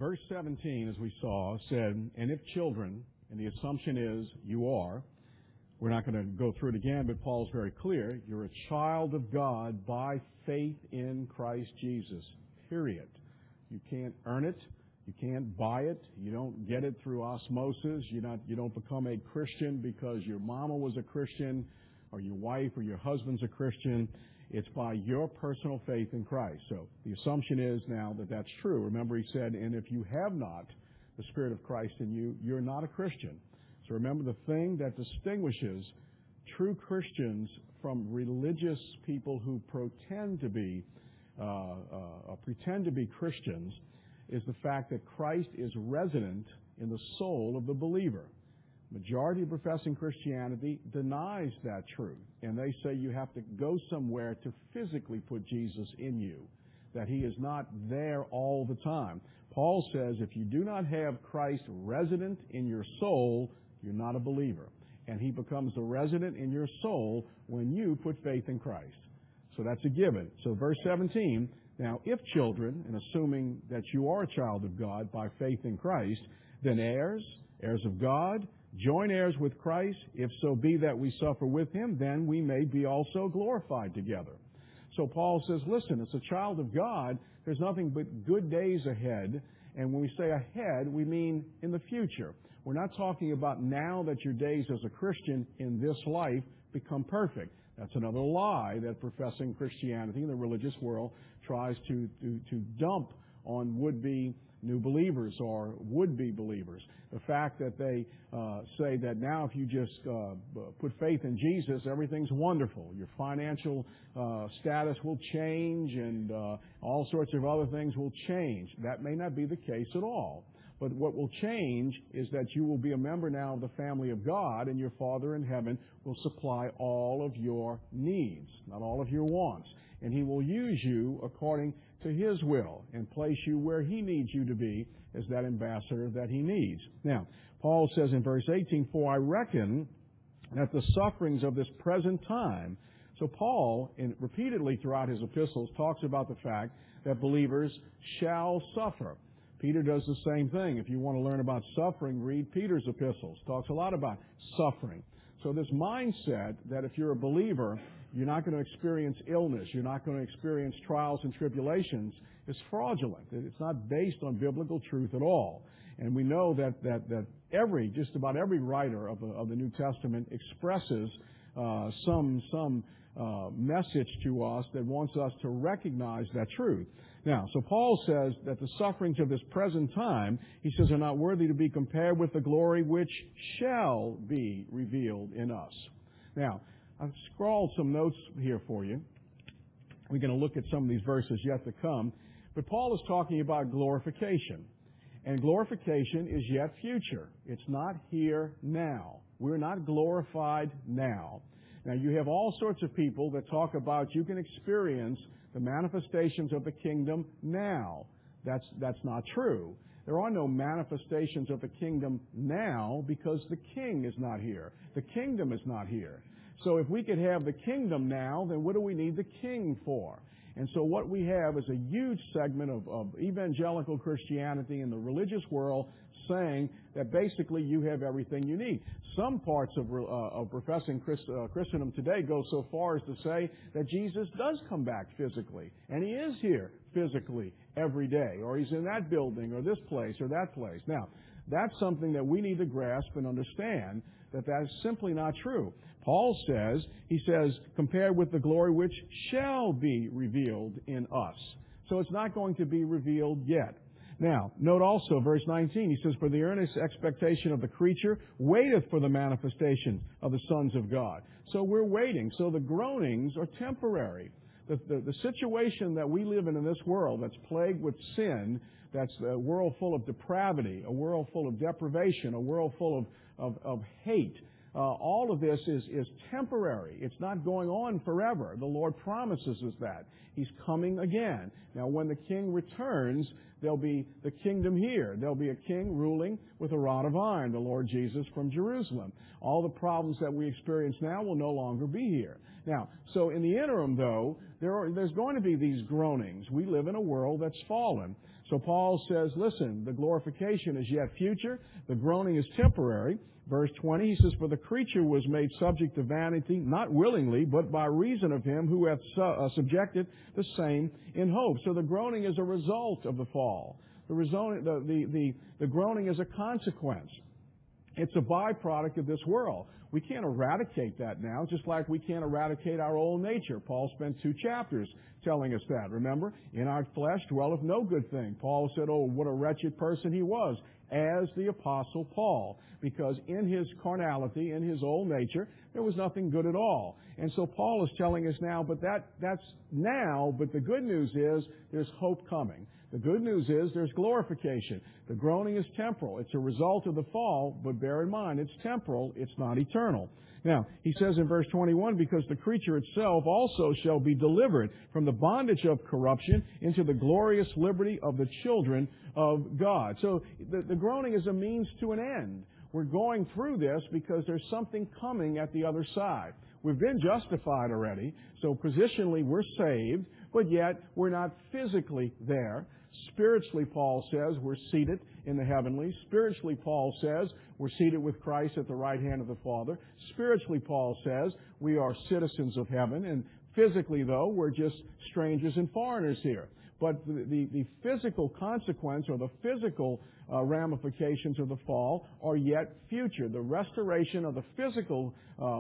Verse 17, as we saw, said, and if children, and the assumption is you are, we're not going to go through it again, but Paul's very clear, you're a child of God by faith in Christ Jesus, period. You can't earn it. You can't buy it. You don't get it through osmosis. You don't become a Christian because your mama was a Christian or your wife or your husband's a Christian. It's by your personal faith in Christ. So the assumption is now that that's true. Remember, he said, and if you have not the Spirit of Christ in you, you're not a Christian. So remember, the thing that distinguishes true Christians from religious people who pretend to be Christians is the fact that Christ is resident in the soul of the believer. Majority of professing Christianity denies that truth, and they say you have to go somewhere to physically put Jesus in you, that He is not there all the time. Paul says if you do not have Christ resident in your soul, you're not a believer. And He becomes the resident in your soul when you put faith in Christ. So that's a given. So verse 17, now if children, and assuming that you are a child of God by faith in Christ, then heirs of God, joint heirs with Christ, if so be that we suffer with Him, then we may be also glorified together. So Paul says, listen, as a child of God, there's nothing but good days ahead. And when we say ahead, we mean in the future. We're not talking about now that your days as a Christian in this life become perfect. That's another lie that professing Christianity in the religious world tries to dump on would-be new believers or would-be believers. The fact that they say that now if you just put faith in Jesus, everything's wonderful. Your financial status will change and all sorts of other things will change. That may not be the case at all. But what will change is that you will be a member now of the family of God, and your Father in heaven will supply all of your needs, not all of your wants. And He will use you according to His will and place you where He needs you to be as that ambassador that He needs. Now, Paul says in verse 18, for I reckon that the sufferings of this present time. So Paul, repeatedly throughout his epistles, talks about the fact that believers shall suffer. Peter does the same thing. If you want to learn about suffering, read Peter's epistles. Talks a lot about suffering. So this mindset that if you're a believer, you're not going to experience illness, you're not going to experience trials and tribulations, is fraudulent. It's not based on biblical truth at all. And we know that just about every writer of the New Testament expresses some message to us that wants us to recognize that truth. Now, so Paul says that the sufferings of this present time, he says, are not worthy to be compared with the glory which shall be revealed in us. Now, I've scrawled some notes here for you. We're going to look at some of these verses yet to come. But Paul is talking about glorification. And glorification is yet future. It's not here now. We're not glorified now. Now, you have all sorts of people that talk about you can experience the manifestations of the kingdom now. That's not true. There are no manifestations of the kingdom now because the king is not here. The kingdom is not here. So if we could have the kingdom now, then what do we need the king for? And so what we have is a huge segment of evangelical Christianity in the religious world saying that basically you have everything you need. Some parts of professing Christendom today go so far as to say that Jesus does come back physically, and He is here physically every day, or He's in that building or this place or that place. Now, that's something that we need to grasp and understand that is simply not true. Paul says, he says, compared with the glory which shall be revealed in us. So it's not going to be revealed yet. Now, note also verse 19, he says, for the earnest expectation of the creature waiteth for the manifestation of the sons of God. So we're waiting. So the groanings are temporary. The situation that we live in this world that's plagued with sin, that's a world full of depravity, a world full of deprivation, a world full of hate, all of this is temporary. It's not going on forever. The Lord promises us that. He's coming again. Now, when the King returns, there'll be the kingdom here. There'll be a king ruling with a rod of iron, the Lord Jesus from Jerusalem. All the problems that we experience now will no longer be here. Now, so in the interim, though, there's going to be these groanings. We live in a world that's fallen. So Paul says, listen, the glorification is yet future. The groaning is temporary. Verse 20, he says, for the creature was made subject to vanity, not willingly, but by reason of him who hath subjected the same in hope. So the groaning is a result of the fall. The groaning is a consequence. It's a byproduct of this world. We can't eradicate that now, just like we can't eradicate our old nature. Paul spent 2 chapters telling us that. Remember, in our flesh dwelleth no good thing. Paul said, oh, what a wretched person he was, as the Apostle Paul, because in his carnality, in his old nature, there was nothing good at all. And so Paul is telling us now, but that's now, but the good news is there's hope coming. The good news is there's glorification. The groaning is temporal. It's a result of the fall, but bear in mind, it's temporal, it's not eternal. Now, he says in verse 21, because the creature itself also shall be delivered from the bondage of corruption into the glorious liberty of the children of God. So the groaning is a means to an end. We're going through this because there's something coming at the other side. We've been justified already, so positionally we're saved, but yet we're not physically there. Spiritually, Paul says, we're seated in the heavenlies. Spiritually, Paul says, we're seated with Christ at the right hand of the Father. Spiritually, Paul says, we are citizens of heaven. And physically, though, we're just strangers and foreigners here. But the physical consequence or the physical ramifications of the fall are yet future. The restoration of the physical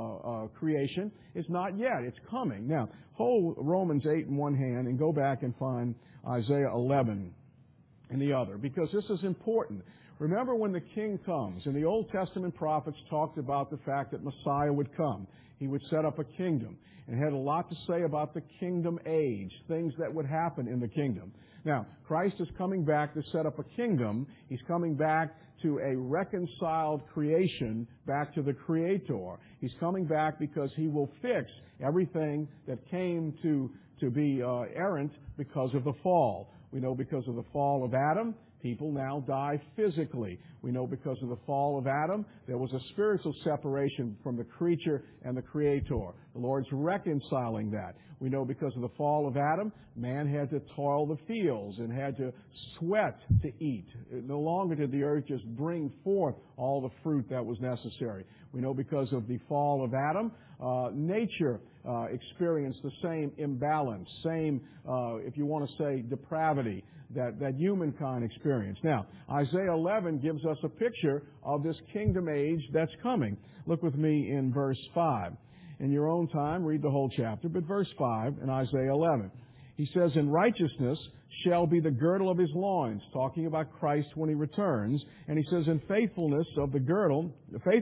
creation is not yet. It's coming. Now, hold Romans 8 in one hand and go back and find Isaiah 11 in the other, because this is important. Remember when the king comes, and the Old Testament prophets talked about the fact that Messiah would come. He would set up a kingdom, and had a lot to say about the kingdom age, things that would happen in the kingdom. Now, Christ is coming back to set up a kingdom. He's coming back to a reconciled creation, back to the Creator. He's coming back because He will fix everything that came to be errant because of the fall. We know because of the fall of Adam, people now die physically. We know because of the fall of Adam, there was a spiritual separation from the creature and the Creator. The Lord's reconciling that. We know because of the fall of Adam, man had to toil the fields and had to sweat to eat. No longer did the earth just bring forth all the fruit that was necessary. We know because of the fall of Adam, nature experienced the same imbalance, same, if you want to say, depravity that humankind experienced. Now, Isaiah 11 gives us a picture of this kingdom age that's coming. Look with me in verse 5. In your own time, read the whole chapter, but verse 5 in Isaiah 11. He says, "In righteousness shall be the girdle of his loins," talking about Christ when He returns. And He says, "In faithfulness the girdle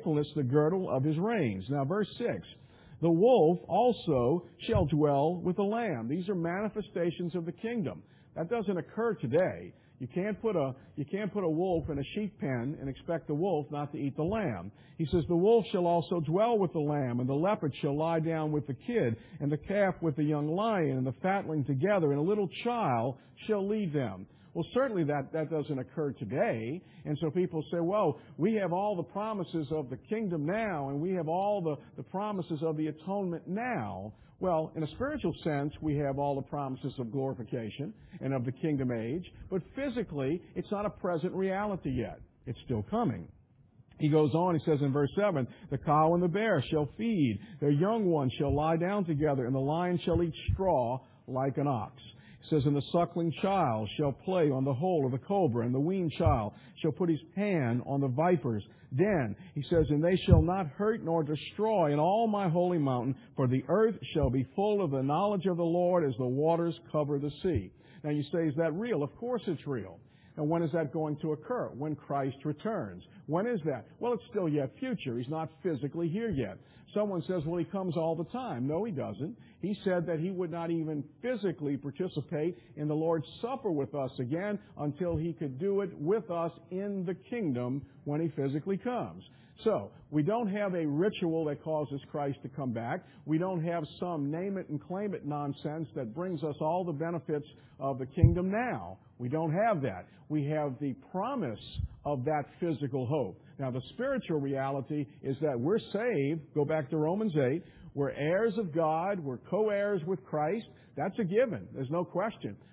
of his reins." Now, verse 6. "The wolf also shall dwell with the lamb." These are manifestations of the kingdom. That doesn't occur today. You can't put a wolf in a sheep pen and expect the wolf not to eat the lamb. He says, "The wolf shall also dwell with the lamb, and the leopard shall lie down with the kid, and the calf with the young lion, and the fatling together, and a little child shall lead them." Well, certainly that doesn't occur today. And so people say, well, we have all the promises of the kingdom now, and we have all the promises of the atonement now. Well, in a spiritual sense, we have all the promises of glorification and of the kingdom age, but physically, it's not a present reality yet. It's still coming. He goes on, he says in verse 7, "The cow and the bear shall feed, their young ones shall lie down together, and the lion shall eat straw like an ox." He says, "And the suckling child shall play on the hole of the cobra, and the weaned child shall put his hand on the viper's den." He says, "And they shall not hurt nor destroy in all my holy mountain, for the earth shall be full of the knowledge of the Lord as the waters cover the sea." Now you say, is that real? Of course it's real. And when is that going to occur? When Christ returns. When is that? Well, it's still yet future. He's not physically here yet. Someone says, well, He comes all the time. No, He doesn't. He said that He would not even physically participate in the Lord's Supper with us again until He could do it with us in the kingdom when He physically comes. So, we don't have a ritual that causes Christ to come back. We don't have some name it and claim it nonsense that brings us all the benefits of the kingdom now. We don't have that. We have the promise of that physical hope. Now, the spiritual reality is that we're saved. Go back to Romans 8. We're heirs of God. We're co-heirs with Christ. That's a given. There's no question.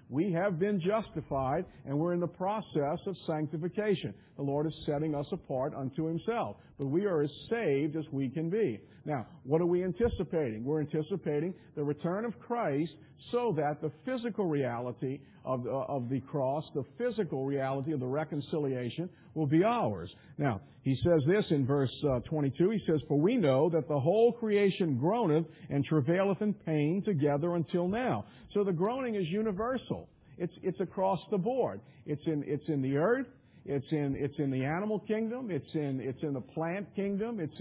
We have been justified, and we're in the process of sanctification. The Lord is setting us apart unto Himself. But we are as saved as we can be. Now, what are we anticipating? We're anticipating the return of Christ so that the physical reality of the cross, the physical reality of the reconciliation will be ours. Now, he says this in verse 22. He says, "For we know that the whole creation groaneth and travaileth in pain together until now." So the groaning is universal. It's across the board. It's in the earth. It's in the animal kingdom. It's in the plant kingdom. It's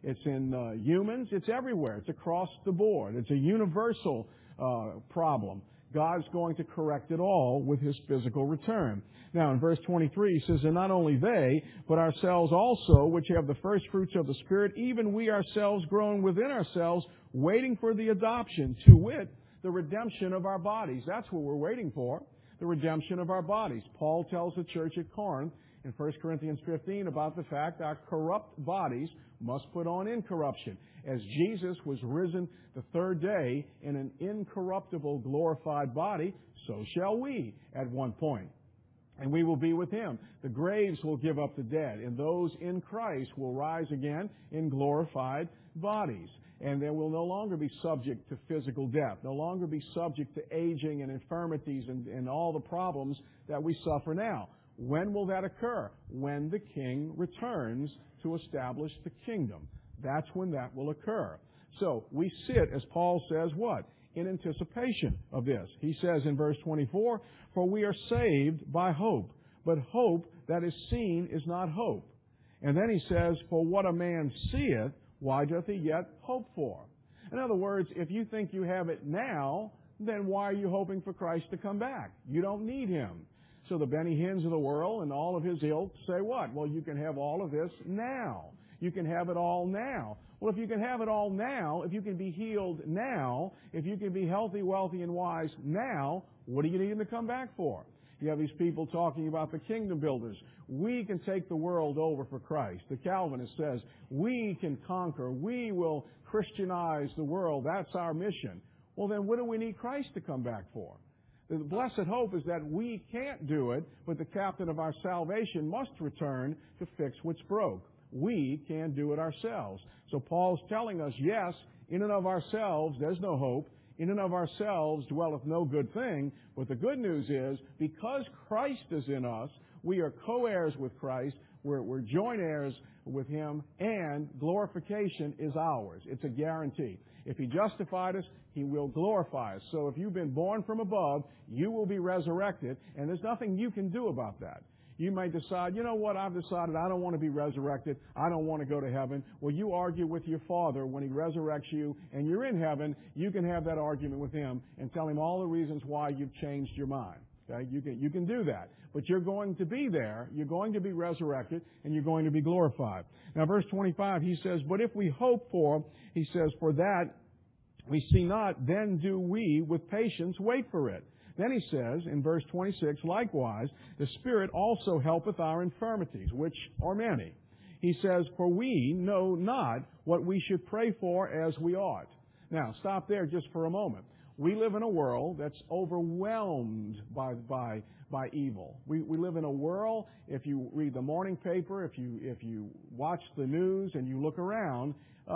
in humans. It's everywhere. It's across the board. It's a universal problem. God's going to correct it all with His physical return. Now, in verse 23, he says, "And not only they, but ourselves also, which have the first fruits of the Spirit, even we ourselves groan within ourselves, waiting for the adoption, to wit, the redemption of our bodies." That's what we're waiting for, the redemption of our bodies. Paul tells the church at Corinth in 1 Corinthians 15 about the fact our corrupt bodies must put on incorruption. As Jesus was risen the third day in an incorruptible, glorified body, so shall we at one point. And we will be with Him. The graves will give up the dead, and those in Christ will rise again in glorified bodies. And they will no longer be subject to physical death, no longer be subject to aging and infirmities and all the problems that we suffer now. When will that occur? When the King returns to establish the kingdom. That's when that will occur. So we sit, as Paul says, what? In anticipation of this. He says in verse 24, "For we are saved by hope, but hope that is seen is not hope." And then he says, "For what a man seeth, why doth he yet hope for?" In other words, if you think you have it now, then why are you hoping for Christ to come back? You don't need Him. So the Benny Hinns of the world and all of his ilk say what? Well, you can have all of this now. You can have it all now. Well, if you can have it all now, if you can be healed now, if you can be healthy, wealthy, and wise now, what do you need Him to come back for? You have these people talking about the kingdom builders. We can take the world over for Christ. The Calvinist says, we can conquer. We will Christianize the world. That's our mission. Well, then what do we need Christ to come back for? The blessed hope is that we can't do it, but the captain of our salvation must return to fix what's broke. We can't do it ourselves. So Paul's telling us, yes, in and of ourselves, there's no hope. In and of ourselves dwelleth no good thing. But the good news is, because Christ is in us, we are co-heirs with Christ, we're joint heirs with Him, and glorification is ours. It's a guarantee. If He justified us, He will glorify us. So if you've been born from above, you will be resurrected, and there's nothing you can do about that. You may decide, you know what, I've decided I don't want to be resurrected. I don't want to go to heaven. Well, you argue with your Father when He resurrects you and you're in heaven. You can have that argument with Him and tell Him all the reasons why you've changed your mind. Okay? You can do that. But you're going to be there. You're going to be resurrected and you're going to be glorified. Now, verse 25, he says, "But if we hope for," he says, "for that we see not, then do we with patience wait for it." Then he says in verse 26, "Likewise, the Spirit also helpeth our infirmities, which are many." He says, "For we know not what we should pray for as we ought." Now, stop there just for a moment. We live in a world that's overwhelmed by evil. We live in a world, if you read the morning paper, if you watch the news and you look around,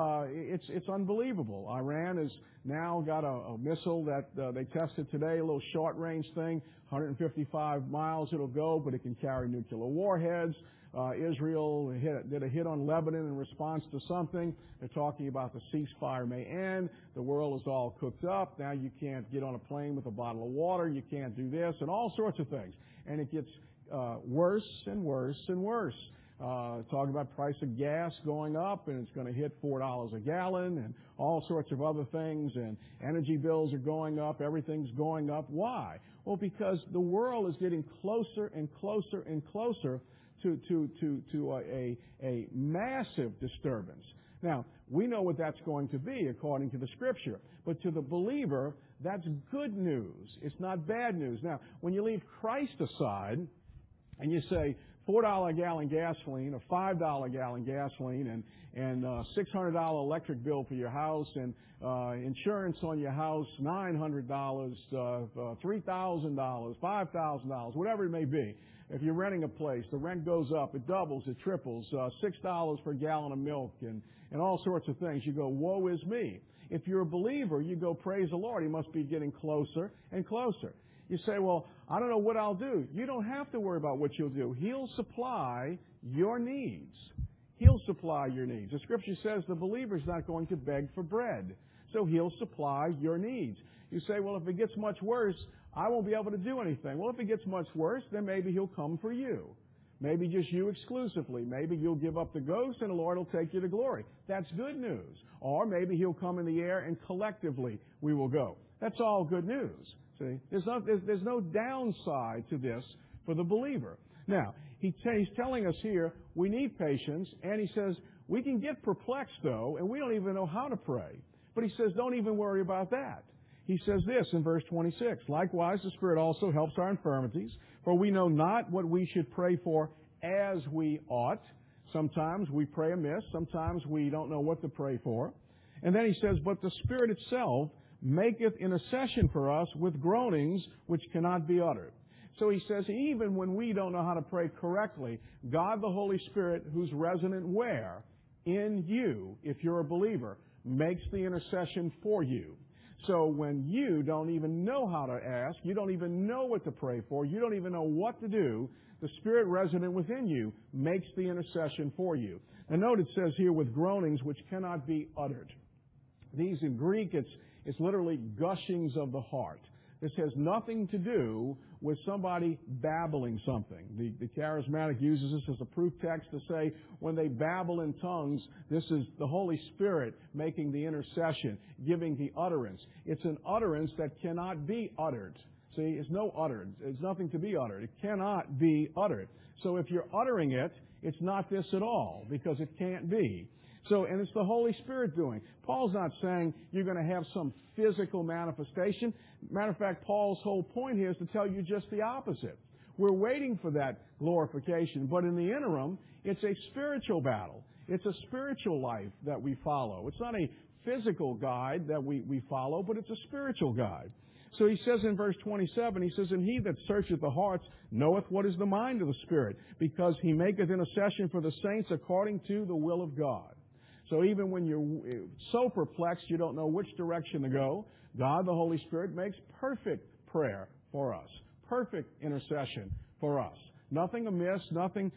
it's unbelievable. Iran has now got a missile that they tested today, a little short-range thing, 155 miles it'll go, but it can carry nuclear warheads. Israel did a hit on Lebanon in response to something. They're talking about the ceasefire may end. The world is all cooked up. Now you can't get on a plane with a bottle of water. You can't do this and all sorts of things. And it gets worse and worse and worse. Talking about price of gas going up, and it's going to hit $4 a gallon, and all sorts of other things, and energy bills are going up, everything's going up. Why? Well, because the world is getting closer and closer and closer to a massive disturbance. Now, we know what that's going to be according to the Scripture, but to the believer, that's good news. It's not bad news. Now, when you leave Christ aside, and you say, $4 a gallon gasoline, a $5 a gallon gasoline, and $600 electric bill for your house, and insurance on your house, $900, $3,000, $5,000, whatever it may be. If you're renting a place, the rent goes up, it doubles, it triples, $6 per gallon of milk, and all sorts of things. You go, woe is me. If you're a believer, you go, praise the Lord, He must be getting closer and closer. You say, well, I don't know what I'll do. You don't have to worry about what you'll do. He'll supply your needs. He'll supply your needs. The Scripture says the believer's not going to beg for bread, so He'll supply your needs. You say, well, if it gets much worse, I won't be able to do anything. Well, if it gets much worse, then maybe He'll come for you. Maybe just you exclusively. Maybe you'll give up the ghost and the Lord will take you to glory. That's good news. Or maybe He'll come in the air and collectively we will go. That's all good news. See, there's no downside to this for the believer. Now, he's telling us here we need patience, and he says we can get perplexed, though, and we don't even know how to pray. But he says don't even worry about that. He says this in verse 26, likewise the Spirit also helps our infirmities, for we know not what we should pray for as we ought. Sometimes we pray amiss. Sometimes we don't know what to pray for. And then he says, but the Spirit itself maketh intercession for us with groanings which cannot be uttered. So he says, even when we don't know how to pray correctly, God the Holy Spirit, who's resident where? In you, if you're a believer, makes the intercession for you. So when you don't even know how to ask, you don't even know what to pray for, you don't even know what to do, the Spirit resident within you makes the intercession for you. And note it says here with groanings which cannot be uttered. These in Greek, it's literally gushings of the heart. This has nothing to do with somebody babbling something. The charismatic uses this as a proof text to say when they babble in tongues, this is the Holy Spirit making the intercession, giving the utterance. It's an utterance that cannot be uttered. See, it's no uttered. It's nothing to be uttered. It cannot be uttered. So if you're uttering it, it's not this at all because it can't be. So, and it's the Holy Spirit doing. Paul's not saying you're going to have some physical manifestation. Matter of fact, Paul's whole point here is to tell you just the opposite. We're waiting for that glorification, but in the interim, it's a spiritual battle. It's a spiritual life that we follow. It's not a physical guide that we follow, but it's a spiritual guide. So he says in verse 27, he says, and he that searcheth the hearts knoweth what is the mind of the Spirit, because he maketh intercession for the saints according to the will of God. So even when you're so perplexed you don't know which direction to go, God, the Holy Spirit, makes perfect prayer for us. Perfect intercession for us. Nothing amiss, nothing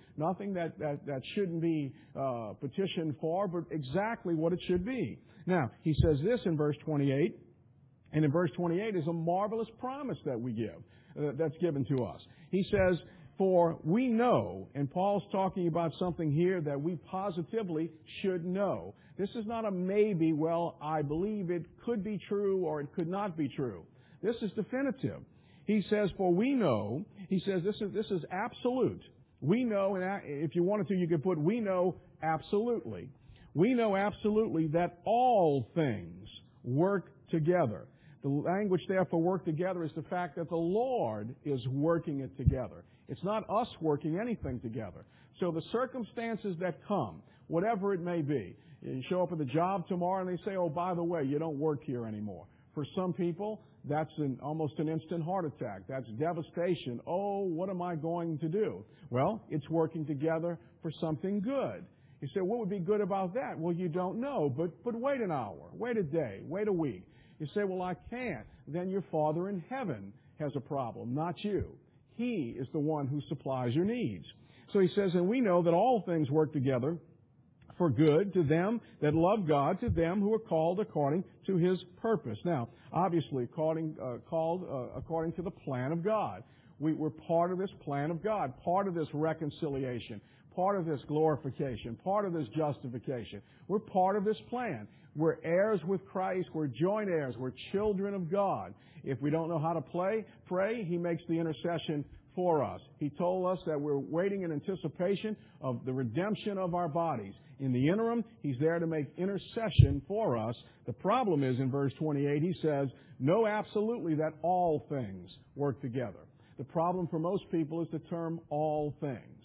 that shouldn't be petitioned for, but exactly what it should be. Now, he says this in verse 28, and in verse 28 is a marvelous promise that we give, that's given to us. He says, for we know, and Paul's talking about something here that we positively should know. This is not a maybe, well, I believe it could be true or it could not be true. This is definitive. He says, for we know, he says this is absolute. We know, and if you wanted to, you could put we know absolutely. We know absolutely that all things work together. The language there for work together is the fact that the Lord is working it together. It's not us working anything together. So the circumstances that come, whatever it may be, you show up at the job tomorrow and they say, oh, by the way, you don't work here anymore. For some people, that's almost an instant heart attack. That's devastation. Oh, what am I going to do? Well, it's working together for something good. You say, what would be good about that? Well, you don't know, but wait an hour, wait a day, wait a week. You say, well, I can't. Then your Father in heaven has a problem, not you. He is the one who supplies your needs. So he says, and we know that all things work together for good to them that love God, to them who are called according to His purpose. Now, obviously, called according to the plan of God. We're part of this plan of God, part of this reconciliation, part of this glorification, part of this justification. We're part of this plan. We're heirs with Christ. We're joint heirs. We're children of God. If we don't know how to pray, He makes the intercession for us. He told us that we're waiting in anticipation of the redemption of our bodies. In the interim, He's there to make intercession for us. The problem is in verse 28, he says, know absolutely that all things work together. The problem for most people is the term all things.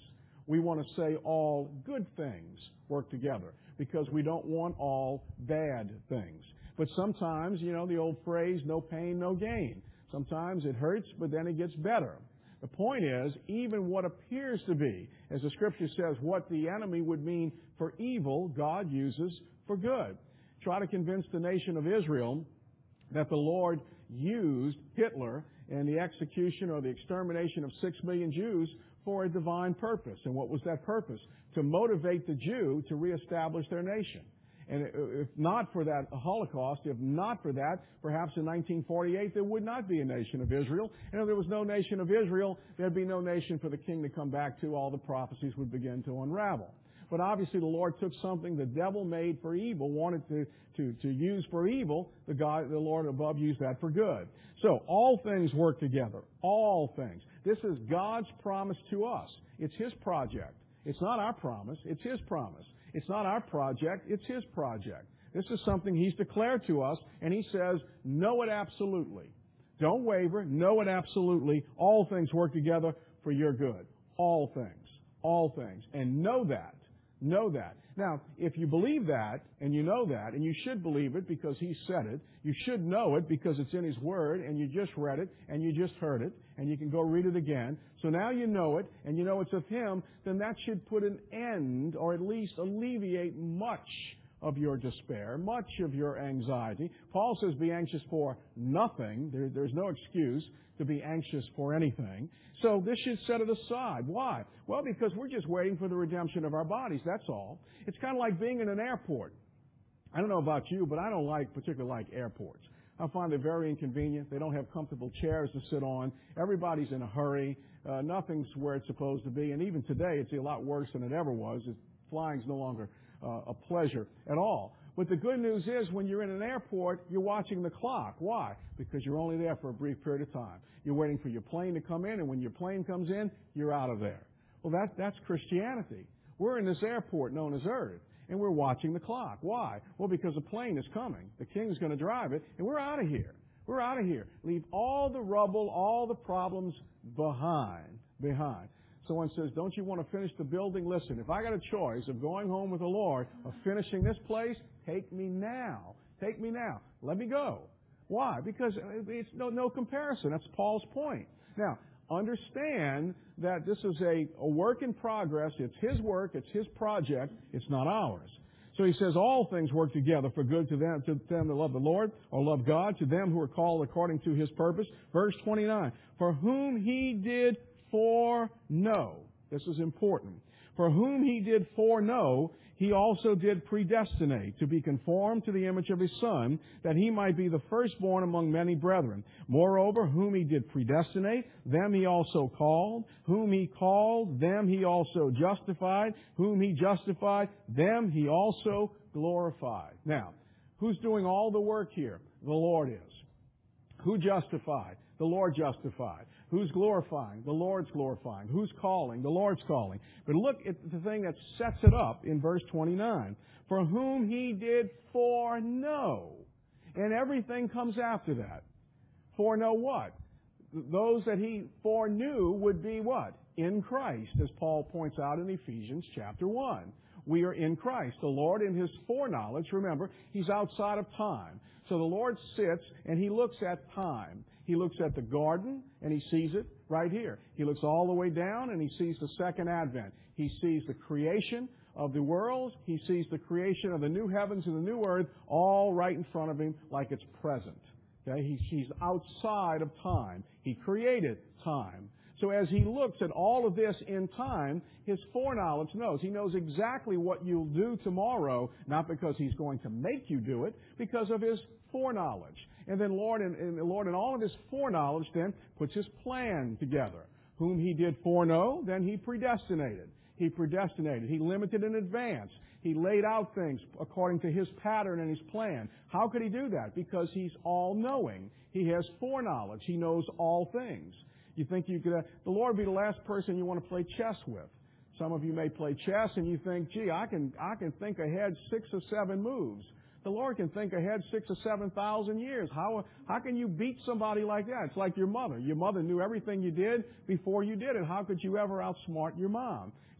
We want to say all good things work together because we don't want all bad things. But sometimes, the old phrase, no pain, no gain. Sometimes it hurts, but then it gets better. The point is, even what appears to be, as the Scripture says, what the enemy would mean for evil, God uses for good. Try to convince the nation of Israel that the Lord used Hitler and the execution or the extermination of 6 million Jews for a divine purpose. And what was that purpose? To motivate the Jew to reestablish their nation. And if not for that Holocaust, if not for that, perhaps in 1948 there would not be a nation of Israel. And if there was no nation of Israel, there'd be no nation for the king to come back to. All the prophecies would begin to unravel. But obviously the Lord took something the devil made for evil, wanted to use for evil. The Lord above used that for good. So all things work together. All things. This is God's promise to us. It's His project. It's not our promise. It's His promise. It's not our project. It's His project. This is something He's declared to us, and He says, know it absolutely. Don't waver. Know it absolutely. All things work together for your good. All things. All things. And know that. Know that. Now, if you believe that, and you know that, and you should believe it because He said it, you should know it because it's in His Word, and you just read it, and you just heard it, and you can go read it again. So now you know it, and you know it's of Him, then that should put an end, or at least alleviate much of your despair, much of your anxiety. Paul says be anxious for nothing. There's no excuse to be anxious for anything. So this should set it aside. Why? Well, because we're just waiting for the redemption of our bodies, that's all. It's kind of like being in an airport. I don't know about you, but I don't particularly like airports. I find it very inconvenient. They don't have comfortable chairs to sit on. Everybody's in a hurry. Nothing's where it's supposed to be. And even today, it's a lot worse than it ever was. Flying's no longer a pleasure at all. But the good news is when you're in an airport, you're watching the clock. Why? Because you're only there for a brief period of time. You're waiting for your plane to come in, and when your plane comes in, you're out of there. Well, that's Christianity. We're in this airport known as Earth, and we're watching the clock. Why? Well, because a plane is coming. The King's going to drive it, and we're out of here. We're out of here. Leave all the rubble, all the problems behind. Someone says, don't you want to finish the building? Listen, if I got a choice of going home with the Lord or finishing this place, take me now. Take me now. Let me go. Why? Because it's no comparison. That's Paul's point. Now, understand that this is a work in progress. It's His work. It's His project. It's not ours. So he says all things work together for good to them that love the Lord or love God, to them who are called according to His purpose. Verse 29, for whom He did foreknow. This is important. For whom He did foreknow, He also did predestinate to be conformed to the image of His Son, that He might be the firstborn among many brethren. Moreover, whom He did predestinate, them He also called. Whom He called, them He also justified. Whom He justified, them He also glorified. Now, who's doing all the work here? The Lord is. Who justified? The Lord justified. Who's glorifying? The Lord's glorifying. Who's calling? The Lord's calling. But look at the thing that sets it up in verse 29. For whom He did foreknow. And everything comes after that. Foreknow what? Those that He foreknew would be what? In Christ, as Paul points out in Ephesians chapter 1. We are in Christ. The Lord in His foreknowledge, remember, He's outside of time. So the Lord sits and He looks at time. He looks at the garden, and He sees it right here. He looks all the way down, and He sees the second advent. He sees the creation of the worlds. He sees the creation of the new heavens and the new earth all right in front of Him like it's present. Okay? He's outside of time. He created time. So as He looks at all of this in time, His foreknowledge knows. He knows exactly what you'll do tomorrow, not because He's going to make you do it, because of His foreknowledge. And then Lord in all of His foreknowledge then puts His plan together. Whom He did foreknow, then He predestinated. He predestinated. He limited in advance. He laid out things according to His pattern and His plan. How could He do that? Because He's all-knowing. He has foreknowledge. He knows all things. You think you could, the Lord would be the last person you want to play chess with. Some of you may play chess and you think, gee, I can think ahead 6 or 7 moves. The Lord can think ahead 6,000 or 7,000 years. How can you beat somebody like that? It's like your mother. Your mother knew everything you did before you did it. How could you ever outsmart your mom? It's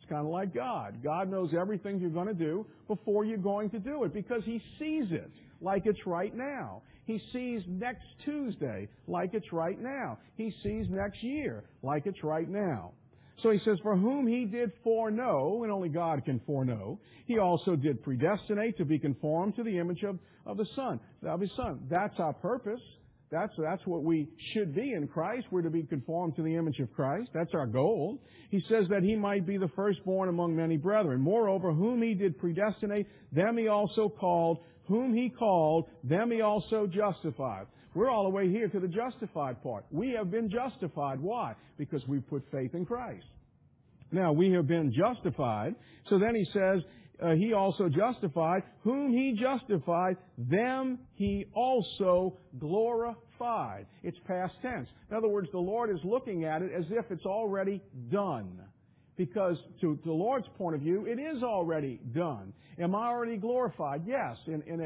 It's kind of like God. God knows everything you're going to do before you're going to do it because He sees it like it's right now. He sees next Tuesday like it's right now. He sees next year like it's right now. So He says, for whom He did foreknow, and only God can foreknow, He also did predestinate to be conformed to the image of the Son, of His Son. That's our purpose. That's what we should be in Christ. We're to be conformed to the image of Christ. That's our goal. He says that He might be the firstborn among many brethren. Moreover, whom He did predestinate, them He also called. Whom He called, them He also justified. We're all the way here to the justified part. We have been justified. Why? Because we put faith in Christ. Now, we have been justified. So then He says, He also justified. Whom He justified, them He also glorified. It's past tense. In other words, the Lord is looking at it as if it's already done. Because to the Lord's point of view, it is already done. Am I already glorified? Yes. In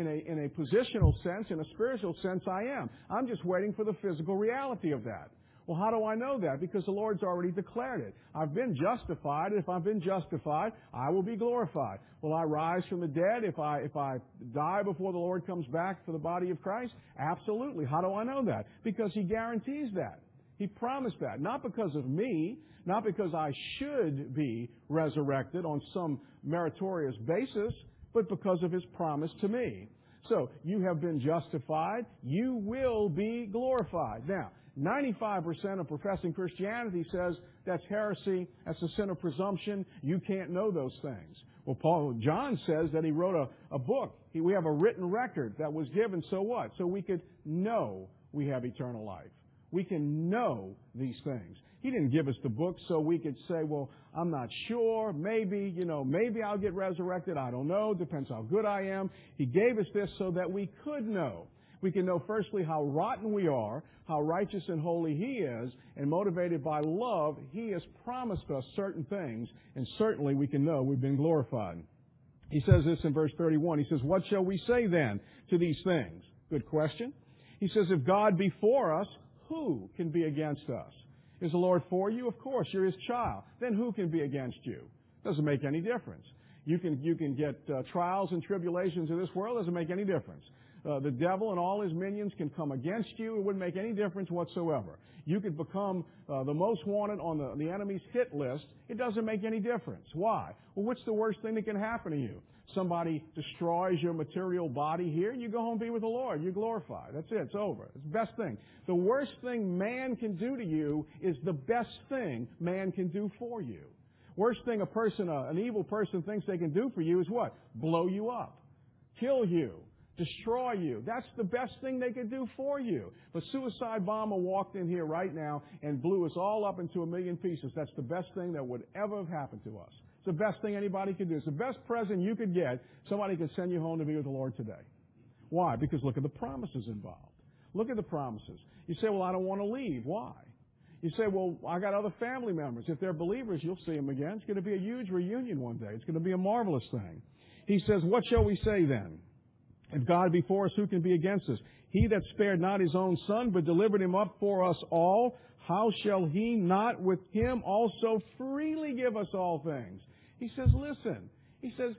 a positional sense, in a spiritual sense, I am. I'm just waiting for the physical reality of that. Well, how do I know that? Because the Lord's already declared it. I've been justified. If I've been justified, I will be glorified. Will I rise from the dead if I die before the Lord comes back for the body of Christ? Absolutely. How do I know that? Because He guarantees that. He promised that. Not because of me, not because I should be resurrected on some meritorious basis, but because of His promise to me. So, you have been justified. You will be glorified. Now, 95% of professing Christianity says that's heresy, that's a sin of presumption, you can't know those things. Well, John says that he wrote a book. We have a written record that was given, so what? So we could know we have eternal life. We can know these things. He didn't give us the book so we could say, well, I'm not sure, maybe I'll get resurrected, I don't know, depends how good I am. He gave us this so that we could know. We can know firstly how rotten we are, how righteous and holy He is, and motivated by love, He has promised us certain things, and certainly we can know we've been glorified. He says this in verse 31. He says, what shall we say then to these things? Good question. He says, if God be for us, who can be against us? Is the Lord for you? Of course, you're His child. Then who can be against you? Doesn't make any difference. You can get trials and tribulations in this world. Doesn't make any difference. The devil and all his minions can come against you. It wouldn't make any difference whatsoever. You could become the most wanted on the enemy's hit list. It doesn't make any difference. Why? Well, what's the worst thing that can happen to you? Somebody destroys your material body here, you go home and be with the Lord. You're glorified. That's it. It's over. It's the best thing. The worst thing man can do to you is the best thing man can do for you. Worst thing an evil person thinks they can do for you is what? Blow you up. Kill you. Destroy you. That's the best thing they can do for you. If a suicide bomber walked in here right now and blew us all up into a million pieces, that's the best thing that would ever have happened to us. It's the best thing anybody could do. It's the best present you could get. Somebody could send you home to be with the Lord today. Why? Because look at the promises involved. Look at the promises. You say, well, I don't want to leave. Why? You say, well, I got other family members. If they're believers, you'll see them again. It's going to be a huge reunion one day. It's going to be a marvelous thing. He says, what shall we say then? If God be for us, who can be against us? He that spared not His own Son, but delivered Him up for us all, how shall He not with Him also freely give us all things? He says, listen, He says,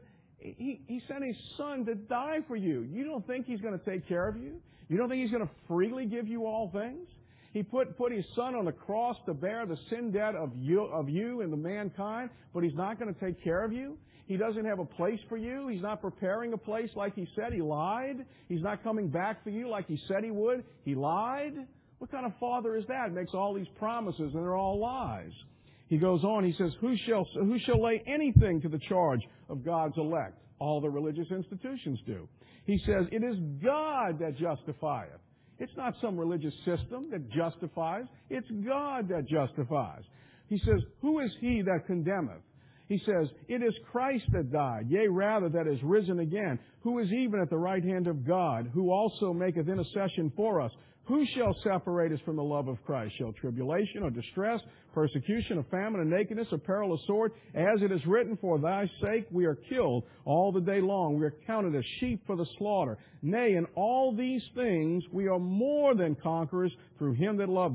He sent His Son to die for you. You don't think He's going to take care of you? You don't think He's going to freely give you all things? He put His Son on the cross to bear the sin debt of you and the mankind, but He's not going to take care of you? He doesn't have a place for you. He's not preparing a place like He said. He lied. He's not coming back for you like He said He would. He lied. What kind of father is that? Makes all these promises and they're all lies. He goes on. He says, who shall lay anything to the charge of God's elect? All the religious institutions do. He says, it is God that justifieth. It's not some religious system that justifies. It's God that justifies. He says, who is he that condemneth? He says, it is Christ that died, yea, rather that is risen again, who is even at the right hand of God, who also maketh intercession for us. Who shall separate us from the love of Christ? Shall tribulation or distress, persecution or famine or nakedness or peril or sword? As it is written, for thy sake we are killed all the day long. We are counted as sheep for the slaughter. Nay, in all these things we are more than conquerors through Him that loved us.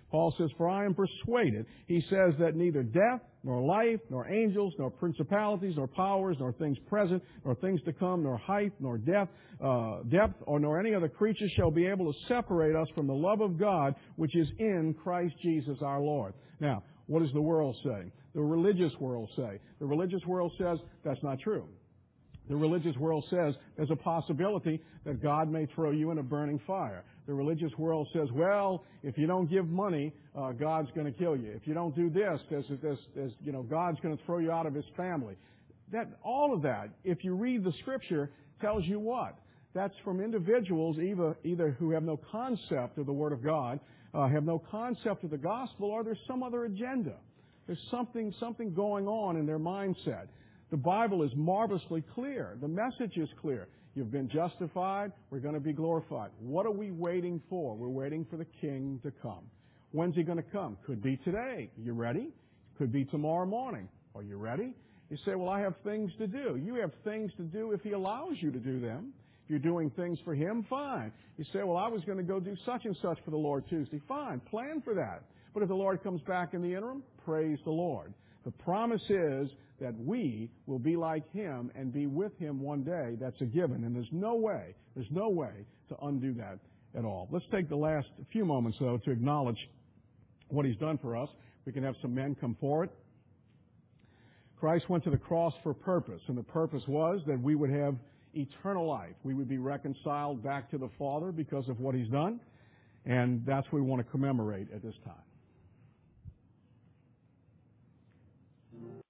Paul says, "For I am persuaded," he says, "that neither death, nor life, nor angels, nor principalities, nor powers, nor things present, nor things to come, nor height, nor depth, or nor any other creature shall be able to separate us from the love of God, which is in Christ Jesus our Lord." Now, what does the world say? The religious world say. The religious world says that's not true. The religious world says there's a possibility that God may throw you in a burning fire. The religious world says, well, if you don't give money, God's going to kill you. If you don't do this, God's going to throw you out of His family. All of that, if you read the Scripture, tells you what? That's from individuals either who have no concept of the Word of God, have no concept of the gospel, or there's some other agenda. There's something going on in their mindset. The Bible is marvelously clear. The message is clear. You've been justified. We're going to be glorified. What are we waiting for? We're waiting for the King to come. When's He going to come? Could be today. You ready? Could be tomorrow morning. Are you ready? You say, well, I have things to do. You have things to do if He allows you to do them. If you're doing things for Him, fine. You say, well, I was going to go do such and such for the Lord Tuesday. Fine. Plan for that. But if the Lord comes back in the interim, praise the Lord. The promise is that we will be like Him and be with Him one day. That's a given. And there's no way to undo that at all. Let's take the last few moments, though, to acknowledge what He's done for us. We can have some men come forward. Christ went to the cross for a purpose, and the purpose was that we would have eternal life. We would be reconciled back to the Father because of what He's done, and that's what we want to commemorate at this time.